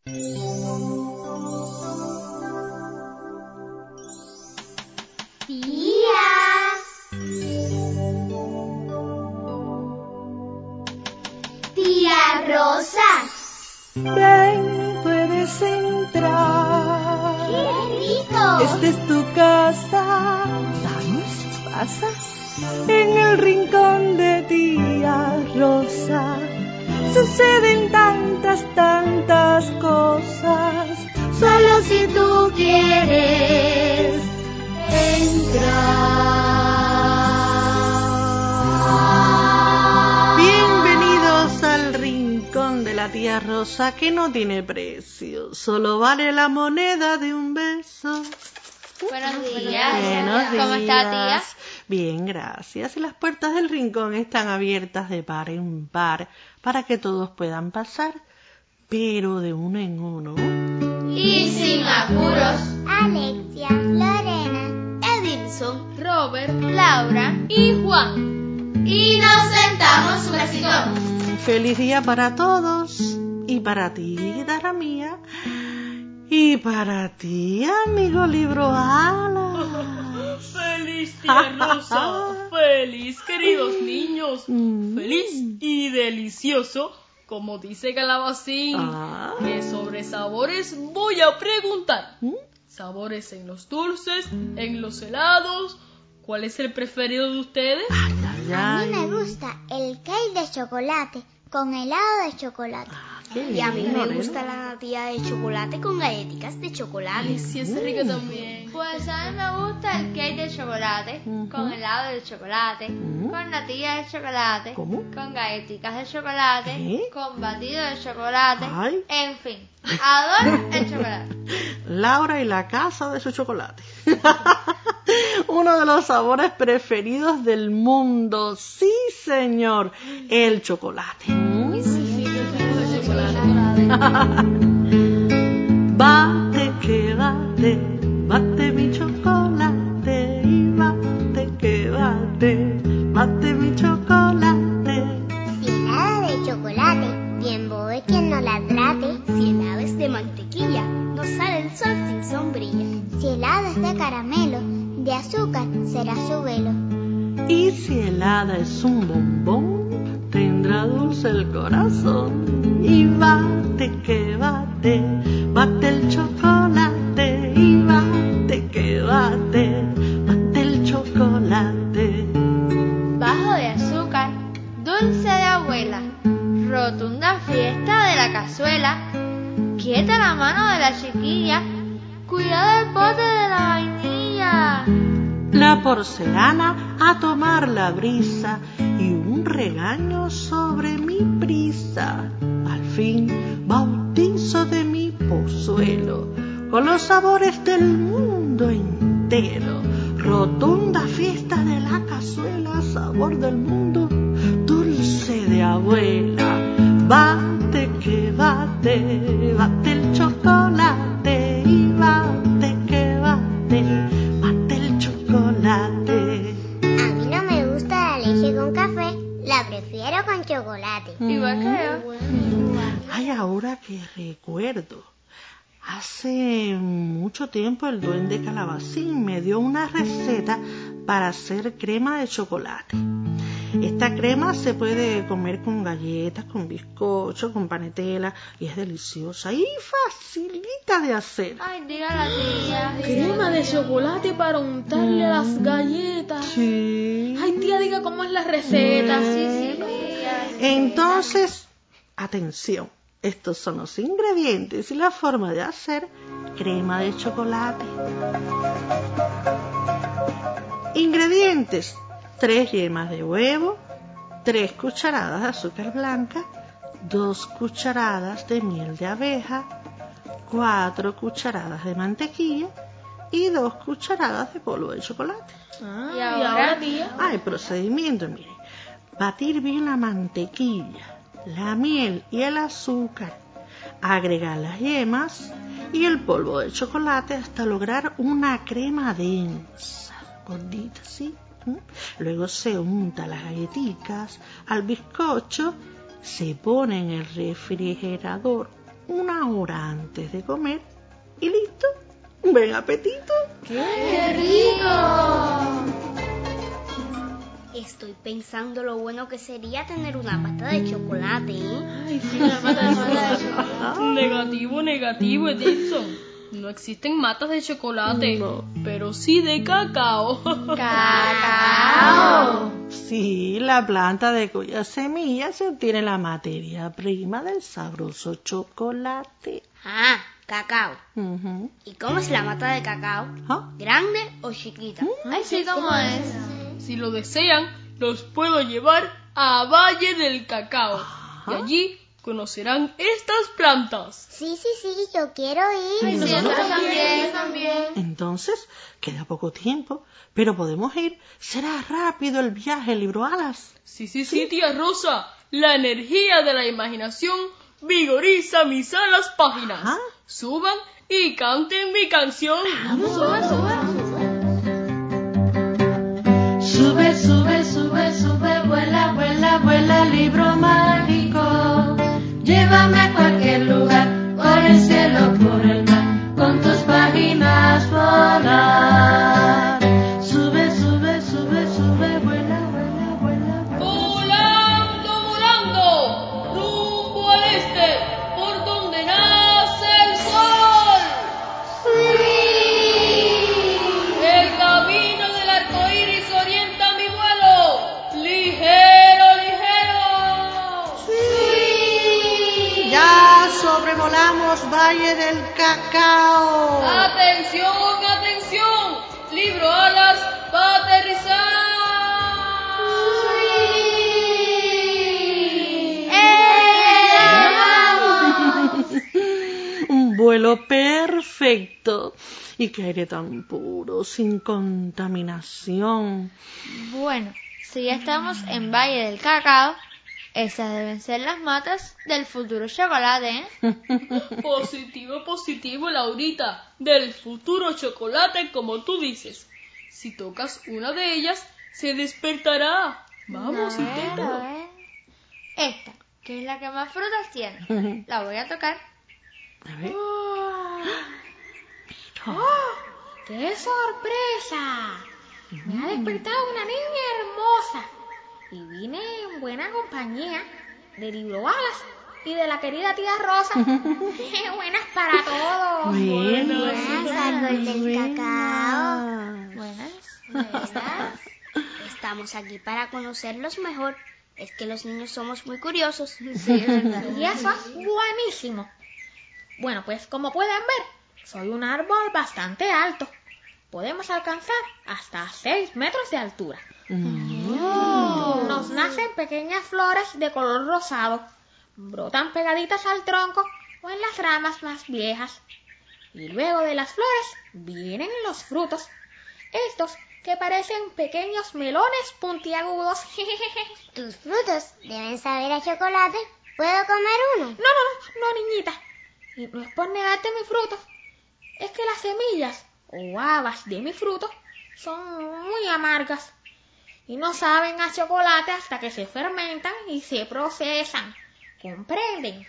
Tía Rosa. Ven, puedes entrar. ¡Qué rico! Esta es tu casa. Vamos, pasa. En el rincón de tía Rosa suceden tantas cosas. Solo si tú quieres entrar. Bienvenidos al rincón de la tía Rosa, que no tiene precio, solo vale la moneda de un beso. Buenos días. Buenos días. ¿Cómo está, tía? Bien, gracias. Y las puertas del rincón están abiertas de par en par para que todos puedan pasar, pero de uno en uno. Y sin apuros. Alexia, Lorena, Edinson, Robert, Laura y Juan. Y nos sentamos un besito. Feliz día para todos. Y para ti, guitarra mía. Y para ti, amigo libro Ala. ¡Feliz tía Rosa! ¡Feliz, queridos niños! ¡Feliz y delicioso! Como dice Calabacín, que sobre sabores voy a preguntar. Sabores en los dulces, en los helados. ¿Cuál es el preferido de ustedes? a mí me gusta el cake de chocolate con helado de chocolate. Y a mí me gusta la natilla de chocolate con galletitas de chocolate. Ay, sí, es rico también. Pues a mí me gusta el cake de chocolate con helado de chocolate, con natilla de chocolate, ¿Cómo? con galletitas de chocolate, ¿Qué? con batido de chocolate, Ay. en fin, adoro el chocolate. Laura y la casa de su chocolate. Uno de los sabores preferidos del mundo. Sí, señor, el chocolate. Bate que bate, bate mi chocolate. Y bate que bate, bate mi chocolate. Si helada de chocolate, bien bobo es quien no la trate. Si helado es de mantequilla, no sale el sol sin sombrilla. Si helado es de caramelo, de azúcar será su velo. Y si helada es un bombón, tendrá dulce el corazón. Y bate que bate, bate el chocolate. Y bate que bate, bate el chocolate. Bajo de azúcar, dulce de abuela, rotunda fiesta de la cazuela. Quieta la mano de la chiquilla, cuidado el bote de la vainilla. La porcelana a tomar la brisa y un regaño sobre mi prisa. Al fin, bautizo de mi pozuelo con los sabores del mundo entero. Rotunda fiesta de la cazuela, sabor del mundo, dulce de abuela. Bate que bate, bate el chocolate. Y bate que bate, bate el chocolate. A mí no me gusta la leche con café, la prefiero con chocolate. Igual que yo. Ay, ahora que recuerdo, hace mucho tiempo el duende Calabacín me dio una receta para hacer crema de chocolate. Esta crema se puede comer con galletas, con bizcocho, con panetela y es deliciosa y facilita de hacer. Ay, dígala, tía. Crema de chocolate para untarle las galletas. Sí. Ay, tía, diga cómo es la receta. Sí, tía. Entonces, atención, estos son los ingredientes y la forma de hacer crema de chocolate. Ingredientes: 3 yemas de huevo, 3 cucharadas de azúcar blanca, 2 cucharadas de miel de abeja, 4 cucharadas de mantequilla y 2 cucharadas de polvo de chocolate. ¿Y ahora, tía? El procedimiento, mire: batir bien la mantequilla, la miel y el azúcar, agregar las yemas y el polvo de chocolate hasta lograr una crema densa, gordita, ¿sí? Luego se unta las galletitas al bizcocho, se pone en el refrigerador 1 hora antes de comer y listo. ¡Buen apetito! ¡Qué rico! Estoy pensando lo bueno que sería tener una pata de chocolate, ¿eh? Ay, sí, la mata de chocolate. Negativo, Edison. No existen matas de chocolate, No. pero sí de cacao. ¡Cacao! Sí, la planta de cuyas semillas se obtiene la materia prima del sabroso chocolate. Ah, cacao. Ujú. ¿Y cómo es la mata de cacao? ¿Ah? ¿Grande o chiquita? Ay, sí, ¿cómo es? Si lo desean, los puedo llevar a Valle del Cacao. Y allí conocerán estas plantas. Sí, yo quiero ir. Ay, sí, nosotros también. Entonces, queda poco tiempo, pero podemos ir. Será rápido el viaje, Libroalas. Sí, tía Rosa. La energía de la imaginación vigoriza mis sanas páginas. Ajá. Suban y canten mi canción. Sube, sube, sube, sube, vuela, vuela, vuela, libro mágico. Llévame a cualquier lugar, por el cielo, por el mar, con tus páginas volar. Sube, sube, sube, sube, vuela, vuela, vuela. Volando, volando, rumbo al este, por donde nace el sol. El camino del arco iris orienta mi vuelo. Ligero, ligero. Ya sobrevolamos Valle del Cacao. Atención, atención. Libro alas para aterrizar. Un vuelo perfecto. Y qué aire tan puro, sin contaminación. Bueno, si ya estamos en Valle del Cacao, esas deben ser las matas del futuro chocolate, ¿eh? Positivo, Laurita. Del futuro chocolate, como tú dices. Si tocas una de ellas, se despertará. Vamos, inténtalo. A ver. Esta, que es la que más frutas tiene. La voy a tocar. A ver. ¡Qué sorpresa! Me ha despertado una niña hermosa y vine en buena compañía de Libroalas y de la querida tía Rosa. Buenas para todos. Buenas, árbol del cacao. Buenas. Estamos aquí para conocerlos mejor. Es que los niños somos muy curiosos. Sí, es verdad. Y eso es buenísimo. Bueno, pues como pueden ver, soy un árbol bastante alto. Podemos alcanzar hasta 6 metros de altura. Nos nacen pequeñas flores de color rosado. Brotan pegaditas al tronco o en las ramas más viejas. Y luego de las flores vienen los frutos. Estos que parecen pequeños melones puntiagudos. Tus frutos deben saber a chocolate. ¿Puedo comer uno? No, niñita. Y no es por negarte mi fruto. Es que las semillas o habas de mi fruto son muy amargas y no saben a chocolate hasta que se fermentan y se procesan. ¿Comprenden?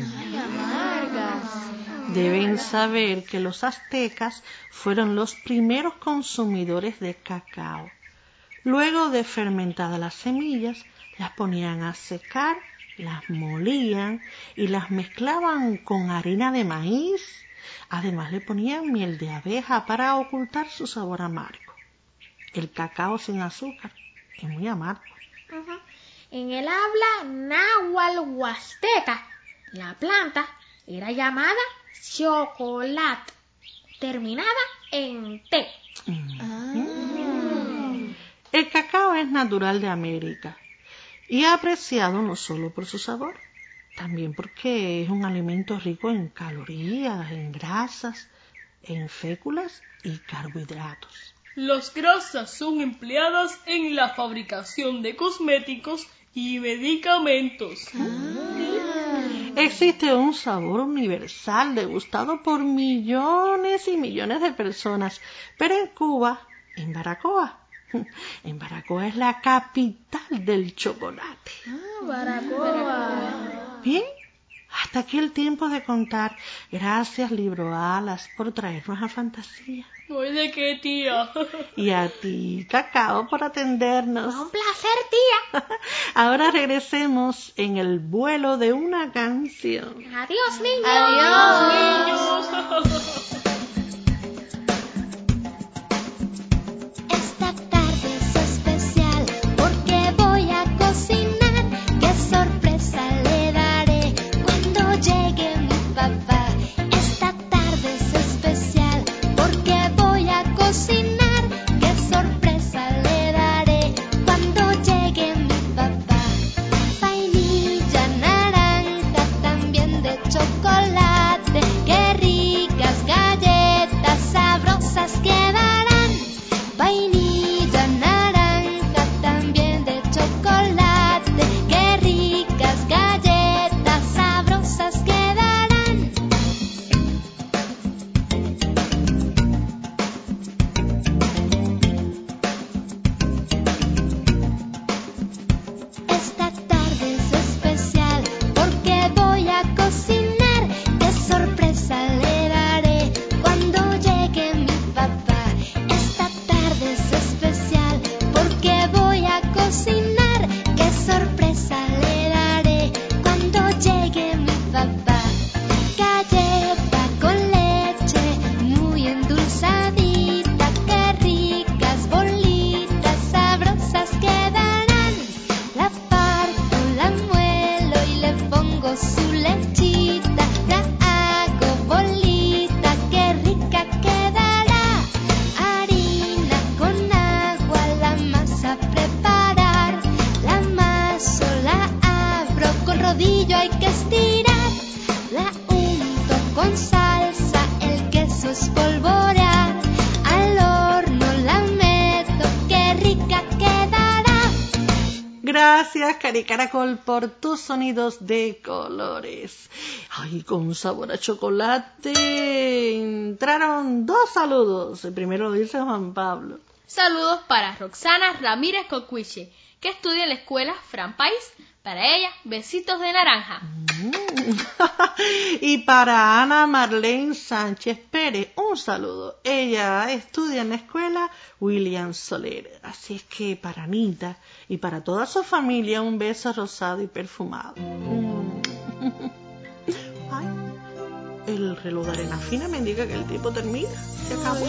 Deben saber que los aztecas fueron los primeros consumidores de cacao. Luego de fermentadas las semillas, las ponían a secar, las molían y las mezclaban con harina de maíz. Además le ponían miel de abeja para ocultar su sabor amargo. El cacao sin azúcar es muy amargo. En el habla náhuatl huasteca, la planta era llamada chocolate, terminada en T. El cacao es natural de América y apreciado no solo por su sabor, también porque es un alimento rico en calorías, en grasas, en féculas y carbohidratos. Las grasas son empleadas en la fabricación de cosméticos y medicamentos. Existe un sabor universal degustado por millones y millones de personas, pero en Cuba, en Baracoa es la capital del chocolate. Baracoa. Bien, Hasta aquí el tiempo de contar. Gracias, Libro Alas, por traernos a Fantasía. No hay de qué, tía. Y a ti, Cacao, por atendernos. Un placer, tía. Ahora regresemos en el vuelo de una canción. Adiós, niños. Adiós. Niños. Esta tarde es especial porque voy a cocinar. ¡Qué sorpresa le daré cuando llegue mi papá! Esta tarde es especial porque voy a cocinar. ¡Qué sorpresa le daré cuando llegue mi papá! Vainilla, naranja, también de chocolate. ¡Qué ricas galletas sabrosas quedarán! Vainilla, naranja, también de chocolate. ¡Qué ricas galletas sabrosas quedarán! Esta tarde es especial porque voy a cocinar. ¡Qué sorpresa le daré cuando llegue mi papá! Esta tarde es especial porque voy a cocinar. ¡Qué sorpresa le daré cuando llegue mi papá! Galleta con leche muy endulzadita. ¡Qué ricas bolitas sabrosas quedarán! La parto, la muelo y le pongo su lechita. La hago bolita, qué rica quedará. Harina con agua, la masa preparar. La amaso, la abro, con rodillo hay que estirar. La unto con salsa, el queso espolvorear. Al horno la meto, qué rica quedará. Gracias, Caricaracol, por tus sonidos de colores. Ay, con sabor a chocolate. Entraron 2 saludos. El primero lo dice Juan Pablo. Saludos para Roxana Ramírez Cocuiche, que estudia en la escuela Fran País. Para ella, besitos de naranja. Y para Ana Marlene Sánchez Pérez, un saludo. Ella estudia en la escuela William Soler. Así es que para Anita y para toda su familia, un beso rosado y perfumado. Ay, el reloj de arena fina me indica que el tiempo termina. Se acabó.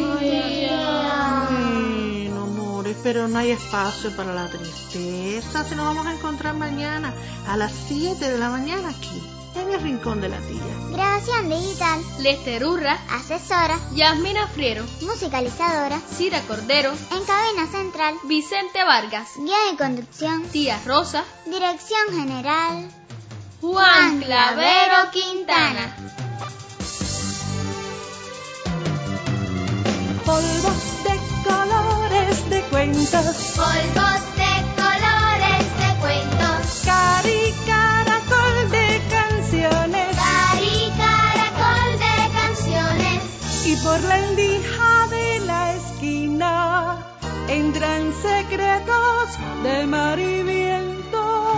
Bueno, amores, pero no hay espacio para la tristeza. Se nos vamos a encontrar mañana a las 7 de la mañana aquí, en el Rincón de la Tía. Grabación digital, Lester Urra, asesora, Yasmina Friero, musicalizadora, Cira Cordero, en cabina central, Vicente Vargas, guía y conducción, Tía Rosa, dirección general, Juan Clavero Quintana. Polvos de colores de cuentos, polvos de colores de cuentos, Caricaracol de canciones, Caricaracol de canciones. y por la endija de la esquina entran secretos de mar y viento.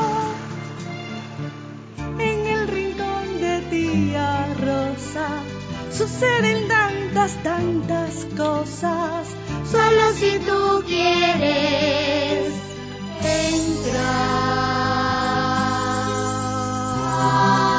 En el rincón de Tía Rosa suceden tantas cosas. Solo si tú quieres entrar.